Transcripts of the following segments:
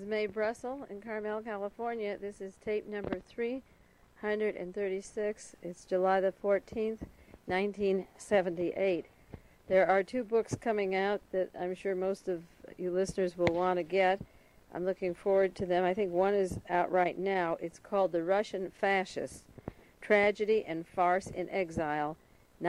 Mae Brussel in Carmel, California. This is tape number 336. It's July the 14th, 1978. There are two books coming out that I'm sure most of you listeners will want to get. I'm looking forward to them. I think one is out right now. It's called The Russian Fascists, Tragedy and Farce in Exile,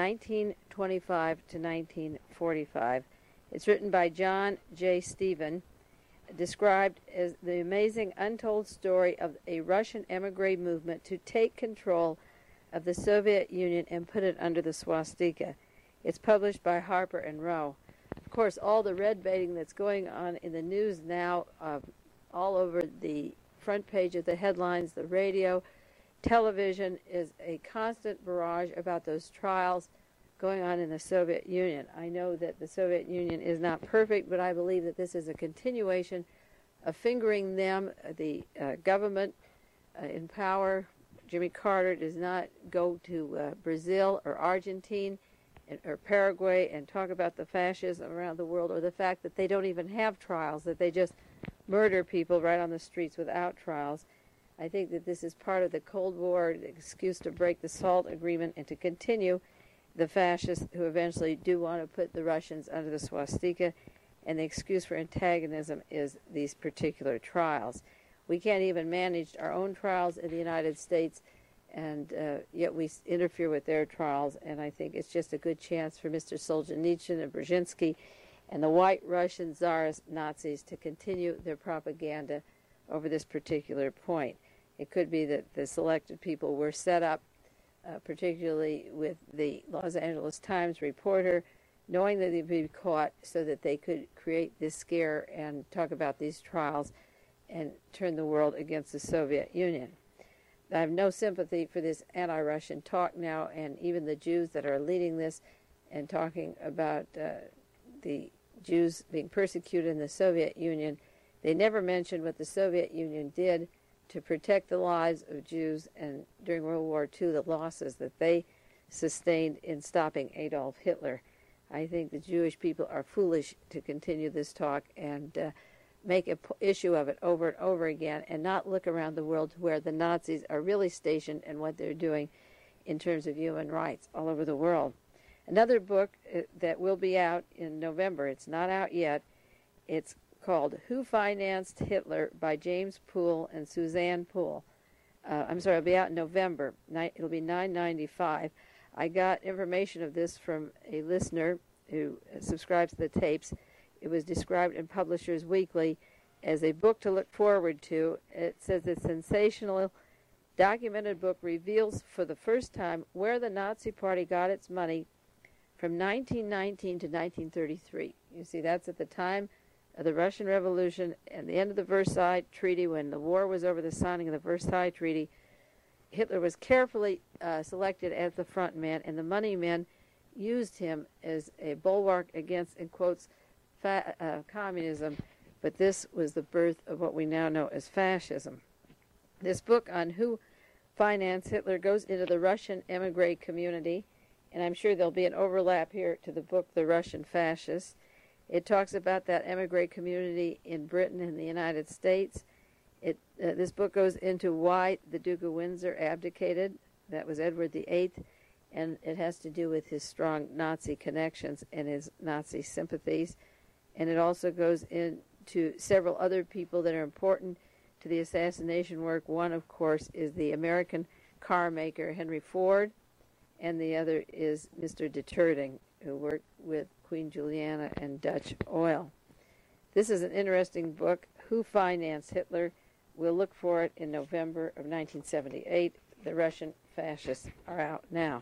1925 to 1945. It's written by John J. Stephen, described as the amazing untold story of a Russian emigre movement to take control of the Soviet Union and put it under the swastika. It's published by Harper and Row. Of course, all the red baiting that's going on in the news now, all over the front page of the headlines, the radio, television, is a constant barrage about those trials going on in the Soviet Union. I know that the Soviet Union is not perfect, but I believe that this is a continuation of fingering them. The government in power, Jimmy Carter, does not go to Brazil or Argentina or Paraguay and talk about the fascism around the world, or the fact that they don't even have trials, that they just murder people right on the streets without trials. I think that this is part of the Cold War, the excuse to break the SALT agreement and to continue the fascists who eventually do want to put the Russians under the swastika, and the excuse for antagonism is these particular trials. We can't even manage our own trials in the United States, and yet we interfere with their trials, and I think it's just a good chance for Mr. Solzhenitsyn and Brzezinski and the white Russian Tsarist Nazis to continue their propaganda over this particular point. It could be that the selected people were set up, particularly with the Los Angeles Times reporter, knowing that they'd be caught so that they could create this scare and talk about these trials and turn the world against the Soviet Union. I have no sympathy for this anti-Russian talk now, and even the Jews that are leading this and talking about the Jews being persecuted in the Soviet Union. They never mentioned what the Soviet Union did to protect the lives of Jews, and during World War II, the losses that they sustained in stopping Adolf Hitler. I think the Jewish people are foolish to continue this talk and make an issue of it over and over again, and not look around the world to where the Nazis are really stationed and what they're doing in terms of human rights all over the world. Another book that will be out in November, it's not out yet, it's called Who Financed Hitler by James Poole and Suzanne Poole. It'll be out in November. It'll be $9.95. I got information of this from a listener who subscribes to the tapes. It was described in Publishers Weekly as a book to look forward to. It says the sensational documented book reveals for the first time where the Nazi Party got its money from 1919 to 1933. You see, that's at the time of the Russian Revolution and the end of the Versailles Treaty. When the war was over, the signing of the Versailles Treaty, Hitler was carefully selected as the front man, and the money men used him as a bulwark against, in quotes, communism, but this was the birth of what we now know as fascism. This book on who financed Hitler goes into the Russian emigre community, and I'm sure there'll be an overlap here to the book The Russian Fascists. It talks about that emigre community in Britain and the United States. This book goes into why the Duke of Windsor abdicated. That was Edward VIII, and it has to do with his strong Nazi connections and his Nazi sympathies. And it also goes into several other people that are important to the assassination work. One, of course, is the American car maker Henry Ford, and the other is Mr. Deterting, who worked with Queen Juliana and Dutch oil. This is an interesting book, Who Financed Hitler. We'll look for it in November of 1978. The Russian Fascists are out now.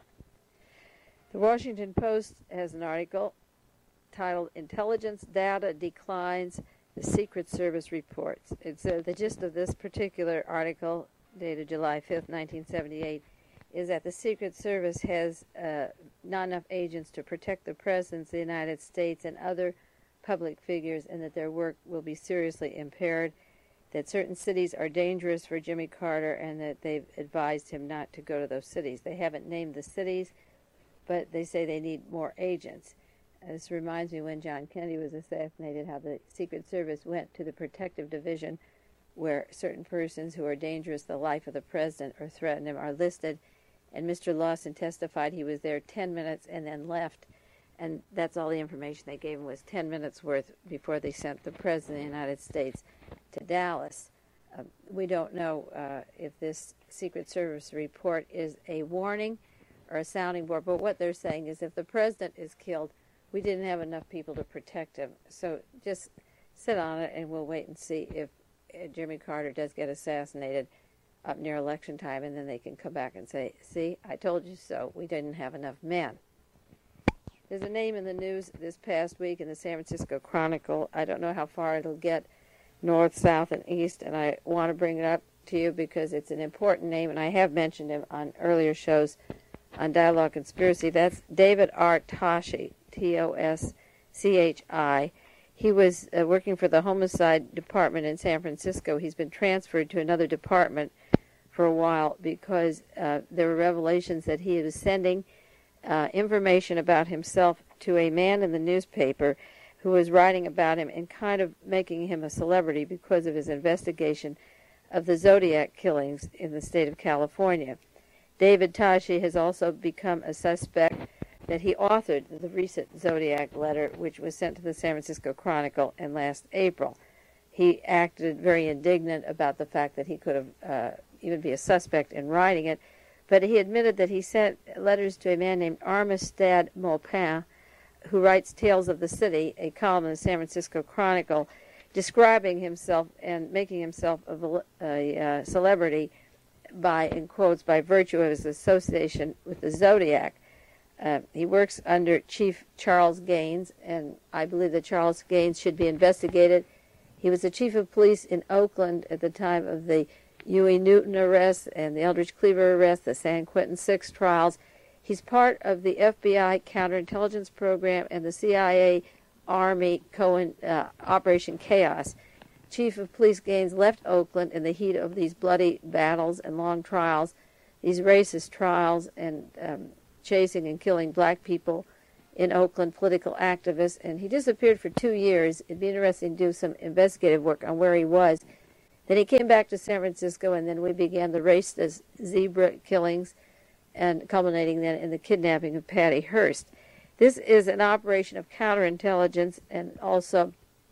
The Washington Post has an article titled Intelligence Data Declines, the Secret Service Reports. It's the gist of this particular article, dated July 5th, 1978, is that the Secret Service has not enough agents to protect the presidents of the United States and other public figures, and that their work will be seriously impaired, that certain cities are dangerous for Jimmy Carter, and that they've advised him not to go to those cities. They haven't named the cities, but they say they need more agents. This reminds me when John Kennedy was assassinated, how the Secret Service went to the Protective Division where certain persons who are dangerous to the life of the president or threaten him are listed. And Mr. Lawson testified he was there 10 minutes and then left. And that's all the information they gave him was 10 minutes worth before they sent the President of the United States to Dallas. We don't know if this Secret Service report is a warning or a sounding board, but what they're saying is if the President is killed, we didn't have enough people to protect him. So just sit on it and we'll wait and see if Jimmy Carter does get assassinated up near election time, and then they can come back and say, see, I told you so, we didn't have enough men. There's a name in the news this past week in the San Francisco Chronicle. I don't know how far it'll get north, south, and east, and I want to bring it up to you because it's an important name, and I have mentioned him on earlier shows on Dialogue Conspiracy. That's David R. Toschi, T-O-S-C-H-I. He was working for the Homicide Department in San Francisco. He's been transferred to another department for a while because there were revelations that he was sending information about himself to a man in the newspaper who was writing about him and kind of making him a celebrity because of his investigation of the Zodiac killings in the state of California. David Toschi has also become a suspect that he authored the recent Zodiac letter, which was sent to the San Francisco Chronicle in last April. He acted very indignant about the fact that he could have even be a suspect in writing it, but he admitted that he sent letters to a man named Armistead Maupin, who writes Tales of the City, a column in the San Francisco Chronicle, describing himself and making himself a celebrity by, in quotes, by virtue of his association with the Zodiac. He works under Chief Charles Gaines, and I believe that Charles Gaines should be investigated. He was the chief of police in Oakland at the time of the Huey Newton arrest and the Eldridge Cleaver arrest, the San Quentin 6 trials. He's part of the FBI counterintelligence program and the CIA Army Operation Chaos. Chief of Police Gaines left Oakland in the heat of these bloody battles and long trials, these racist trials, and chasing and killing black people in Oakland, political activists, and he disappeared for 2 years. It'd be interesting to do some investigative work on where he was. Then he came back to San Francisco, and then we began the racist zebra killings, and culminating then in the kidnapping of Patty Hearst. This is an operation of counterintelligence, and also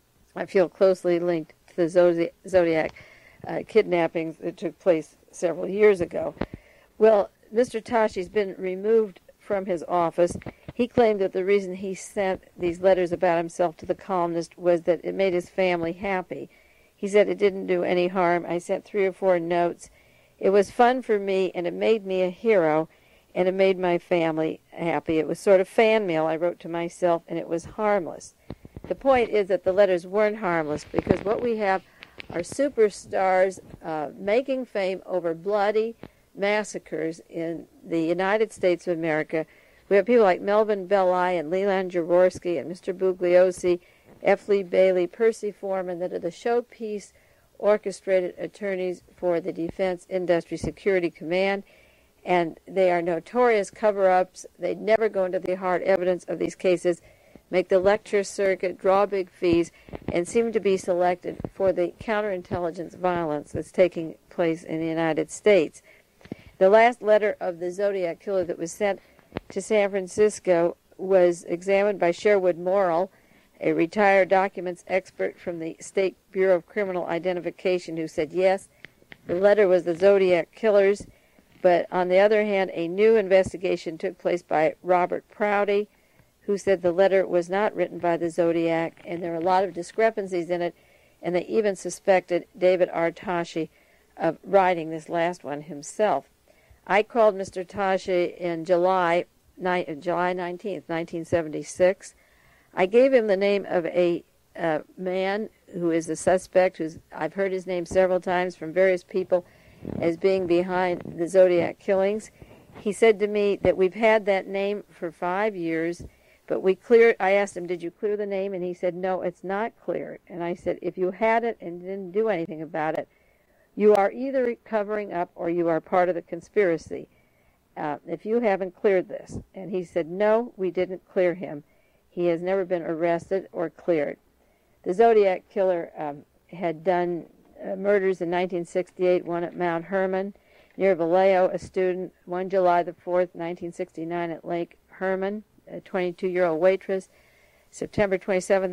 I feel closely linked to the Zodiac kidnappings that took place several years ago. Well, Mr. Toschi's been removed from his office. He claimed that the reason he sent these letters about himself to the columnist was that it made his family happy. He said it didn't do any harm. I sent 3 or 4 notes. It was fun for me, and it made me a hero, and it made my family happy. It was sort of fan mail I wrote to myself, and it was harmless. The point is that the letters weren't harmless because what we have are superstars making fame over bloody massacres in the United States of America. We have people like Melvin Belli and Leland Jaworski and Mr. Bugliosi, F. Lee Bailey, Percy Foreman, that are the showpiece orchestrated attorneys for the Defense Industry Security Command, and they are notorious cover-ups. They never go into the hard evidence of these cases, make the lecture circuit, draw big fees, and seem to be selected for the counterintelligence violence that's taking place in the United States. The last letter of the Zodiac killer that was sent to San Francisco was examined by Sherwood Morrill, a retired documents expert from the State Bureau of Criminal Identification, who said, yes, the letter was the Zodiac killers, but on the other hand, a new investigation took place by Robert Prouty, who said the letter was not written by the Zodiac, and there are a lot of discrepancies in it, and they even suspected David R. Toschi of writing this last one himself. I called Mr. Toschi in July 19th, 1976. I gave him the name of a man who is a suspect, I've heard his name several times from various people as being behind the Zodiac killings. He said to me that we've had that name for 5 years, but I asked him, did you clear the name? And he said, no, it's not clear. And I said, if you had it and didn't do anything about it, you are either covering up or you are part of the conspiracy. If you haven't cleared this. And he said, no, we didn't clear him. He has never been arrested or cleared. The Zodiac killer had done murders in 1968, one at Mount Herman. Near Vallejo, a student, 1 July the 4th, 1969 at Lake Herman, a 22-year-old waitress. September 27,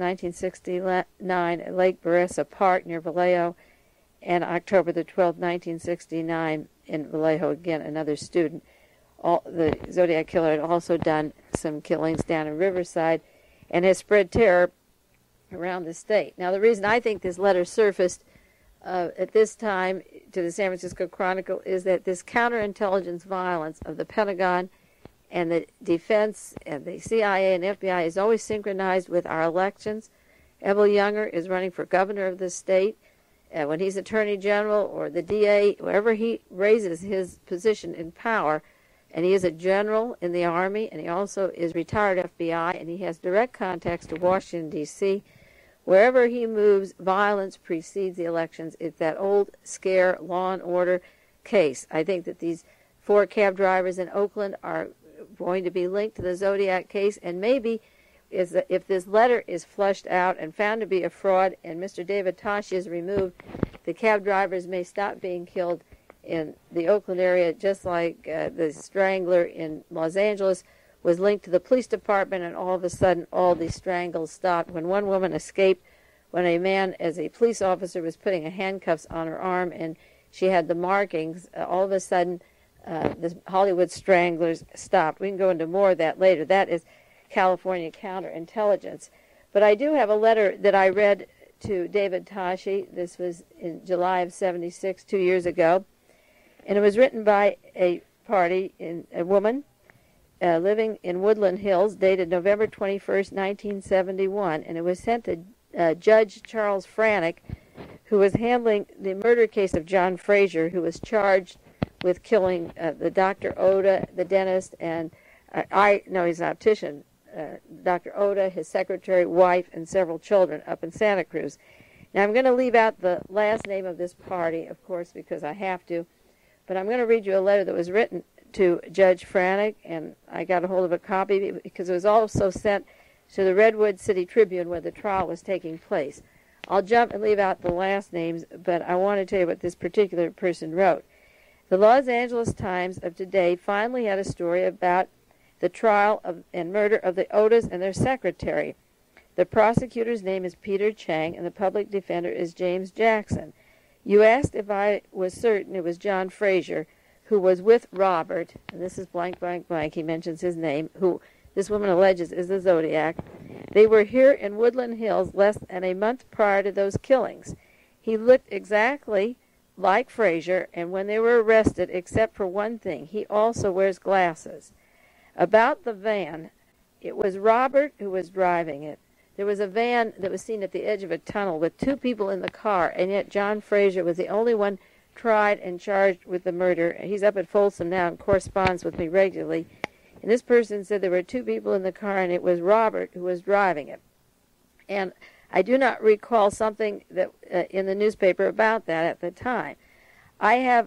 1969 at Lake Beressa Park near Vallejo. And October the 12th, 1969 in Vallejo, again, another student. The Zodiac Killer had also done some killings down in Riverside and has spread terror around the state. Now, the reason I think this letter surfaced at this time to the San Francisco Chronicle is that this counterintelligence violence of the Pentagon and the defense and the CIA and FBI is always synchronized with our elections. Ebel Younger is running for governor of the state. When he's attorney general or the DA, wherever he raises his position in power, and he is a general in the Army, and he also is retired FBI, and he has direct contacts to Washington, D.C., wherever he moves, violence precedes the elections. It's that old scare law and order case. I think that these 4 cab drivers in Oakland are going to be linked to the Zodiac case, and maybe if this letter is flushed out and found to be a fraud and Mr. David Toschi is removed, the cab drivers may stop being killed in the Oakland area, just like the strangler in Los Angeles was linked to the police department, and all of a sudden all the strangles stopped. When one woman escaped, when a man, as a police officer, was putting handcuffs on her arm and she had the markings, all of a sudden the Hollywood stranglers stopped. We can go into more of that later. That is California counterintelligence. But I do have a letter that I read to David Toschi. This was in July of '76, 2 years ago. And it was written by a woman living in Woodland Hills, dated November 21st, 1971. And it was sent to Judge Charles Franek, who was handling the murder case of John Frazier, who was charged with killing the Dr. Oda, the dentist, and he's an optician, Dr. Oda, his secretary, wife, and several children up in Santa Cruz. Now, I'm going to leave out the last name of this party, of course, because I have to. But I'm going to read you a letter that was written to Judge Franek, and I got a hold of a copy because it was also sent to the Redwood City Tribune where the trial was taking place. I'll jump and leave out the last names, but I want to tell you what this particular person wrote. The Los Angeles Times of today finally had a story about the trial and murder of the Odas and their secretary. The prosecutor's name is Peter Chang, and the public defender is James Jackson. You asked if I was certain it was John Frazier, who was with Robert, and this is blank, blank, blank, he mentions his name, who this woman alleges is the Zodiac. They were here in Woodland Hills less than a month prior to those killings. He looked exactly like Frazier, and when they were arrested, except for one thing, he also wears glasses. About the van, it was Robert who was driving it. There was a van that was seen at the edge of a tunnel with 2 people in the car, and yet John Frazier was the only one tried and charged with the murder. He's up at Folsom now and corresponds with me regularly. And this person said there were 2 people in the car, and it was Robert who was driving it. And I do not recall something that in the newspaper about that at the time. I have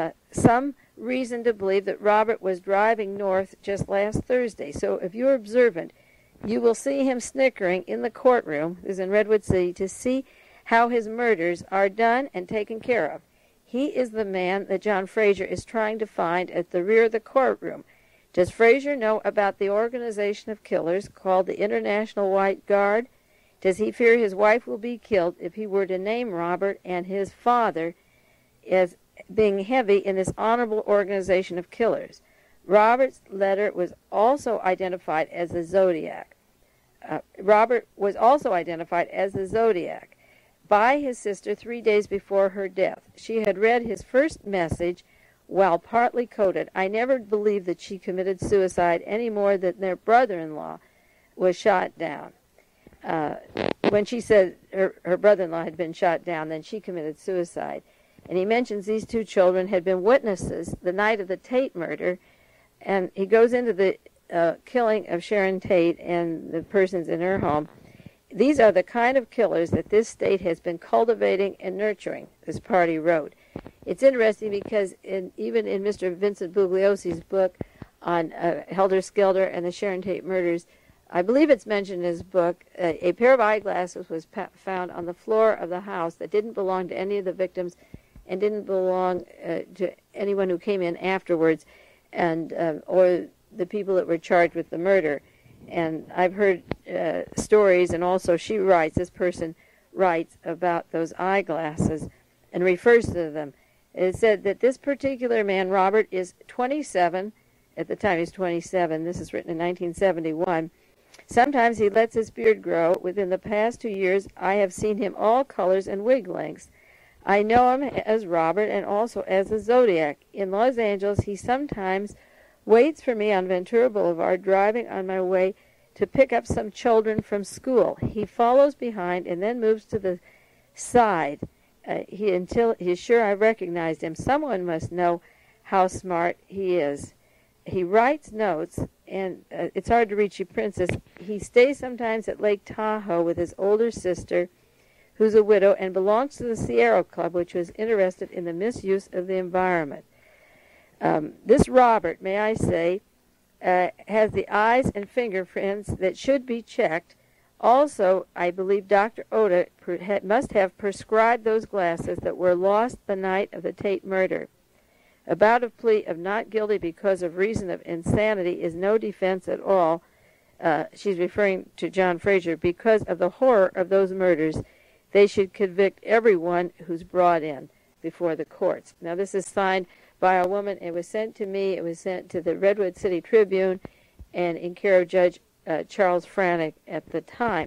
some reason to believe that Robert was driving north just last Thursday. So if you're observant, you will see him snickering in the courtroom, this is in Redwood City, to see how his murders are done and taken care of. He is the man that John Frazier is trying to find at the rear of the courtroom. Does Frazier know about the organization of killers called the International White Guard? Does he fear his wife will be killed if he were to name Robert and his father as being heavy in this honorable organization of killers? Robert's letter was also identified as the Zodiac. Robert was also identified as the Zodiac by his sister 3 days before her death. She had read his first message while partly coded. I never believed that she committed suicide any more than their brother-in-law was shot down. When she said her brother-in-law had been shot down, then she committed suicide. And he mentions these 2 children had been witnesses the night of the Tate murder, and he goes into the killing of Sharon Tate and the persons in her home. These are the kind of killers that this state has been cultivating and nurturing, this party wrote. It's interesting because even in Mr. Vincent Bugliosi's book on Helter Skelter and the Sharon Tate murders, I believe it's mentioned in his book, a pair of eyeglasses was found on the floor of the house that didn't belong to any of the victims and didn't belong to anyone who came in afterwards, and or the people that were charged with the murder. And I've heard stories, and also this person writes about those eyeglasses and refers to them. It said that this particular man, Robert, is 27. At the time, he's 27. This is written in 1971. Sometimes he lets his beard grow. Within the past 2 years, I have seen him all colors and wig lengths. I know him as Robert and also as the Zodiac. In Los Angeles, he sometimes waits for me on Ventura Boulevard, driving on my way to pick up some children from school. He follows behind and then moves to the side until he's sure I recognized him. Someone must know how smart he is. He writes notes, and it's hard to reach you, Princess. He stays sometimes at Lake Tahoe with his older sister, who's a widow and belongs to the Sierra Club, which was interested in the misuse of the environment. This Robert, may I say, has the eyes and fingerprints that should be checked. Also, I believe Dr. Oda must have prescribed those glasses that were lost the night of the Tate murder. About a plea of not guilty because of reason of insanity is no defense at all. She's referring to John Fraser. Because of the horror of those murders, they should convict everyone who's brought in before the courts. Now, this is signed by a woman. It was sent to me. It was sent to the Redwood City Tribune and in care of Judge Charles Franek at the time.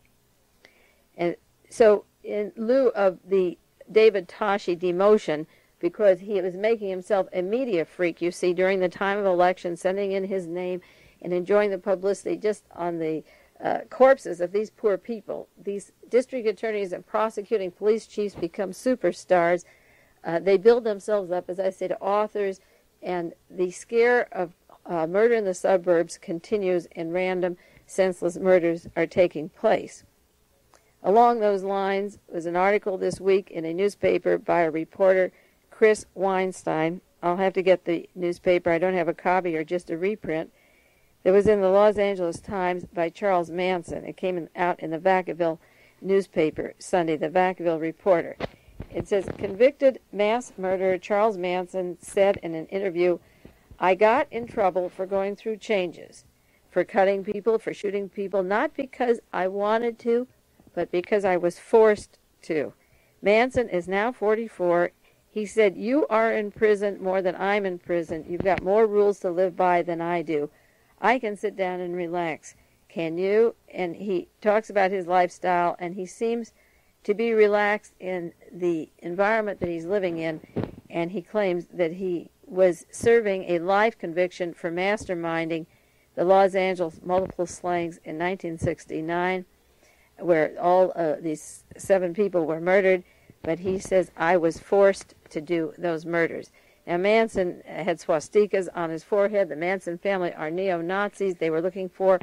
And so in lieu of the David Toschi demotion, because he was making himself a media freak, you see, during the time of election, sending in his name and enjoying the publicity just on the corpses of these poor people. These district attorneys and prosecuting police chiefs become superstars. They build themselves up, as I say, to authors, and the scare of murder in the suburbs continues, and random, senseless murders are taking place. Along those lines was an article this week in a newspaper by a reporter, Chris Weinstein. I'll have to get the newspaper. I don't have a copy or just a reprint. It was in the Los Angeles Times by Charles Manson. It came out in the Vacaville newspaper Sunday, the Vacaville Reporter. It says, convicted mass murderer Charles Manson said in an interview, I got in trouble for going through changes, for cutting people, for shooting people, not because I wanted to, but because I was forced to. Manson is now 44. He said, you are in prison more than I'm in prison. You've got more rules to live by than I do. I can sit down and relax. Can you? And he talks about his lifestyle, and he seems to be relaxed in the environment that he's living in, and he claims that he was serving a life conviction for masterminding the Los Angeles multiple slayings in 1969, where all these 7 people were murdered, but he says, I was forced to do those murders. Now, Manson had swastikas on his forehead. The Manson family are neo-Nazis. They were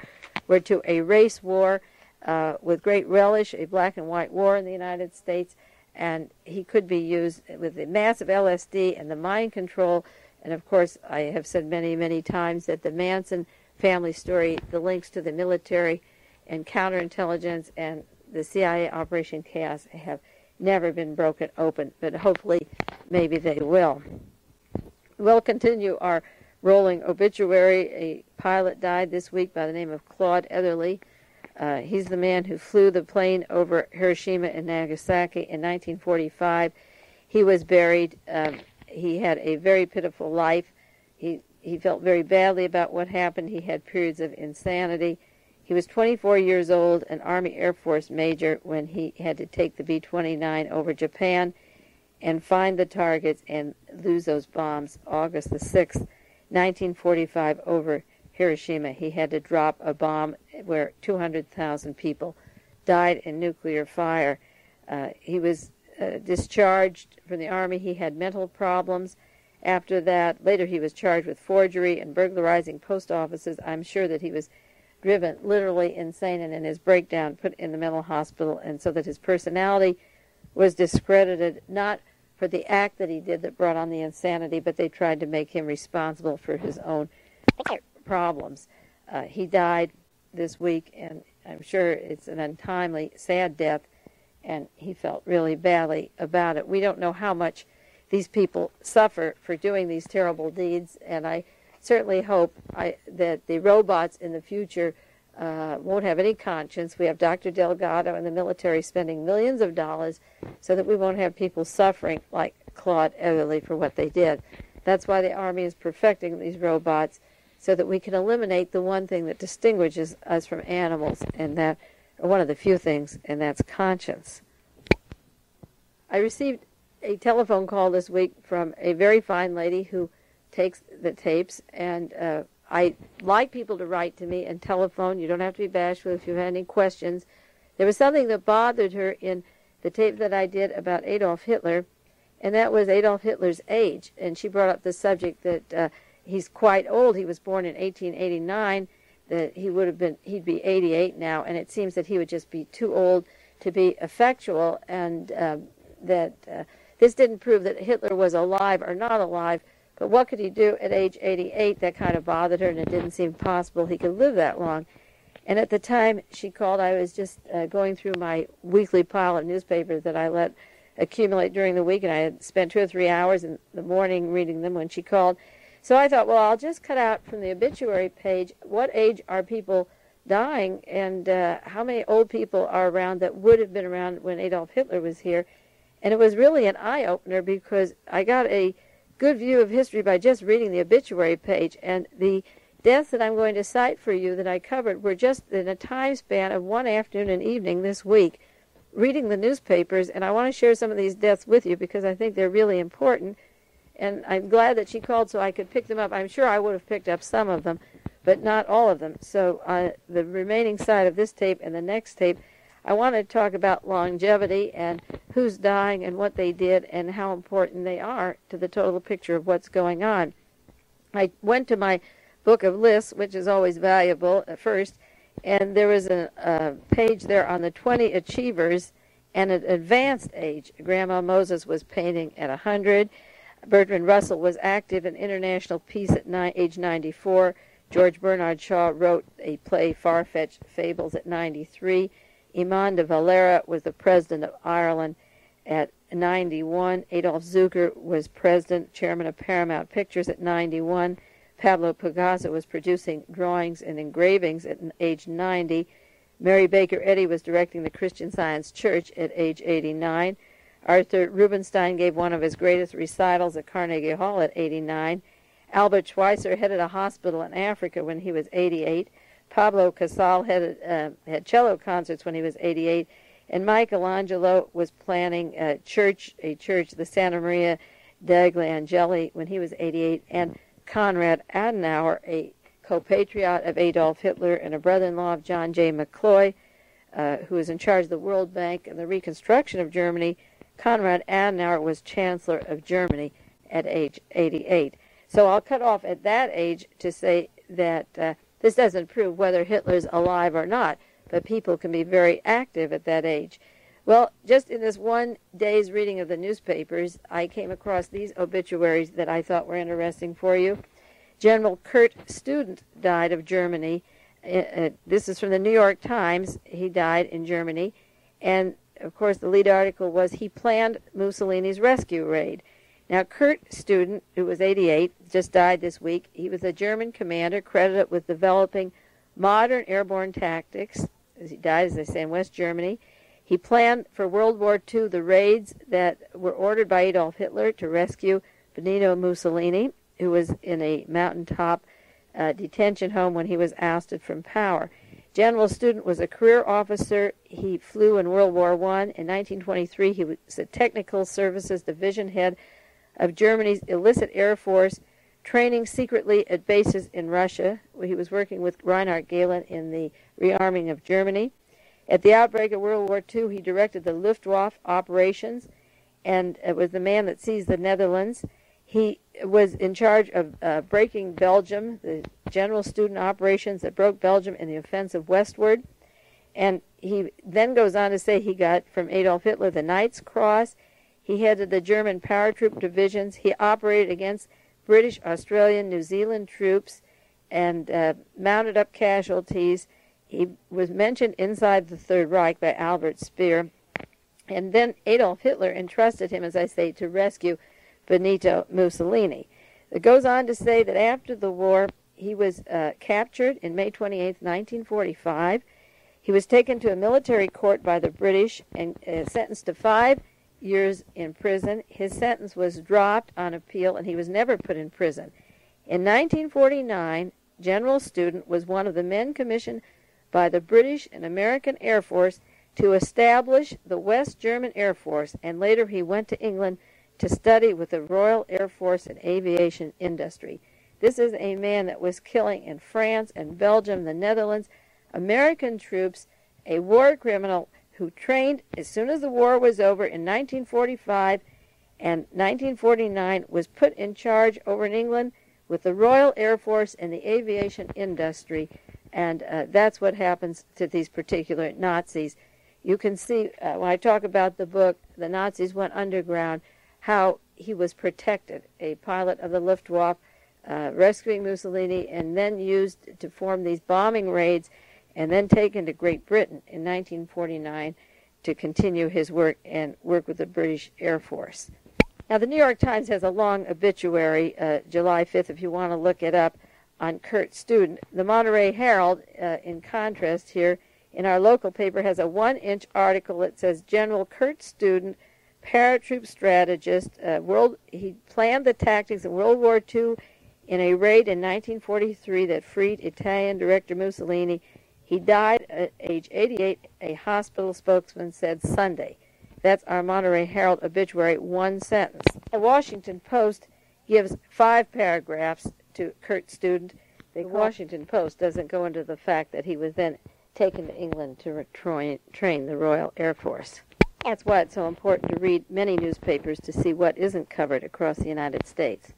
to a race war with great relish, a black and white war in the United States, and he could be used with the massive LSD and the mind control. And, of course, I have said many, many times that the Manson family story, the links to the military and counterintelligence and the CIA Operation Chaos have never been broken open, but hopefully maybe they will. We'll continue our rolling obituary. A pilot died this week by the name of Claude Etherly. He's the man who flew the plane over Hiroshima and Nagasaki in 1945. He was buried. He had a very pitiful life. He felt very badly about what happened. He had periods of insanity. He was 24 years old, an Army Air Force major, when he had to take the B-29 over Japan and find the targets and lose those bombs August the 6th, 1945, over Hiroshima. He had to drop a bomb where 200,000 people died in nuclear fire. He was discharged from the Army. He had mental problems. After that, later he was charged with forgery and burglarizing post offices. I'm sure that he was driven literally insane and in his breakdown put in the mental hospital, and so that his personality was discredited, not for the act that he did that brought on the insanity, but they tried to make him responsible for his own problems. He died this week, and I'm sure it's an untimely, sad death, and he felt really badly about it. We don't know how much these people suffer for doing these terrible deeds, and I certainly hope that the robots in the future won't have any conscience. We have Dr. Delgado and the military spending millions of dollars so that we won't have people suffering like Claude Everly for what they did. That's why the Army is perfecting these robots, so that we can eliminate the one thing that distinguishes us from animals, and that, or one of the few things, and that's conscience. I received a telephone call this week from a very fine lady who takes the tapes, and I like people to write to me and telephone. You don't have to be bashful if you have any questions. There was something that bothered her in the tape that I did about Adolf Hitler, and that was Adolf Hitler's age. And she brought up the subject that he's quite old. He was born in 1889. That he'd be 88 now, and it seems that he would just be too old to be effectual, and that this didn't prove that Hitler was alive or not alive. But what could he do at age 88? That kind of bothered her, and it didn't seem possible he could live that long. And at the time she called, I was just going through my weekly pile of newspapers that I let accumulate during the week, and I had spent 2 or 3 hours in the morning reading them when she called. So I thought, well, I'll just cut out from the obituary page what age are people dying, and how many old people are around that would have been around when Adolf Hitler was here. And it was really an eye-opener, because I got a good view of history by just reading the obituary page, and the deaths that I'm going to cite for you that I covered were just in a time span of one afternoon and evening this week, reading the newspapers. And I want to share some of these deaths with you because I think they're really important, and I'm glad that she called so I could pick them up. I'm sure I would have picked up some of them, but not all of them. So the remaining side of this tape and the next tape, I want to talk about longevity and who's dying and what they did and how important they are to the total picture of what's going on. I went to my book of lists, which is always valuable at first, and there was a page there on the 20 achievers and at advanced age. Grandma Moses was painting at 100. Bertrand Russell was active in international peace at age 94. George Bernard Shaw wrote a play, Far-Fetched Fables, at 93. Iman de Valera was the president of Ireland at 91. Adolf Zucker was president, chairman of Paramount Pictures at 91. Pablo Picasso was producing drawings and engravings at age 90. Mary Baker Eddy was directing the Christian Science Church at age 89. Arthur Rubinstein gave one of his greatest recitals at Carnegie Hall at 89. Albert Schweitzer headed a hospital in Africa when he was 88. Pablo Casal had cello concerts when he was 88, and Michelangelo was planning a church, the Santa Maria degli Angeli, when he was 88, and Konrad Adenauer, a compatriot of Adolf Hitler and a brother-in-law of John J. McCloy, who was in charge of the World Bank and the reconstruction of Germany. Konrad Adenauer was Chancellor of Germany at age 88. So I'll cut off at that age to say that this doesn't prove whether Hitler's alive or not, but people can be very active at that age. Well, just in this one day's reading of the newspapers, I came across these obituaries that I thought were interesting for you. General Kurt Student died of Germany. This is from the New York Times. He died in Germany. And, of course, the lead article was, he planned Mussolini's rescue raid. Now, Kurt Student, who was 88, just died this week. He was a German commander credited with developing modern airborne tactics. He died, as I say, in West Germany. He planned for World War II the raids that were ordered by Adolf Hitler to rescue Benito Mussolini, who was in a mountaintop detention home when he was ousted from power. General Student was a career officer. He flew in World War I. In 1923, he was a Technical Services Division head of Germany's illicit air force, training secretly at bases in Russia, where he was working with Reinhard Gehlen in the rearming of Germany. At the outbreak of World War II, he directed the Luftwaffe operations, and was the man that seized the Netherlands. He was in charge of breaking Belgium, the General Student operations that broke Belgium in the offensive westward. And he then goes on to say he got from Adolf Hitler the Knight's Cross. He headed the German paratroop divisions. He operated against British, Australian, New Zealand troops and mounted up casualties. He was mentioned inside the Third Reich by Albert Speer, and then Adolf Hitler entrusted him, as I say, to rescue Benito Mussolini. It goes on to say that after the war, he was captured in May 28, 1945. He was taken to a military court by the British and sentenced to 5 years in prison. His sentence was dropped on appeal, and he was never put in prison. In 1949, General Student was one of the men commissioned by the British and American Air Force to establish the West German Air Force, and later he went to England to study with the Royal Air Force and aviation industry. This is a man that was killing in France and Belgium, the Netherlands, American troops, a war criminal who trained as soon as the war was over in 1945 and 1949, was put in charge over in England with the Royal Air Force and the aviation industry, and that's what happens to these particular Nazis. You can see when I talk about the book, the Nazis went underground, how he was protected, a pilot of the Luftwaffe, rescuing Mussolini, and then used to form these bombing raids, and then taken to Great Britain in 1949 to continue his work and work with the British Air Force. Now, the New York Times has a long obituary, July 5th, if you want to look it up, on Kurt Student. The Monterey Herald, in contrast here, in our local paper, has a 1-inch article that says General Kurt Student, paratroop strategist, he planned the tactics in World War II in a raid in 1943 that freed Italian director Mussolini. He died at age 88, a hospital spokesman said Sunday. That's our Monterey Herald obituary, one sentence. The Washington Post gives 5 paragraphs to Kurt Student. The Washington Post doesn't go into the fact that he was then taken to England to train the Royal Air Force. That's why it's so important to read many newspapers to see what isn't covered across the United States.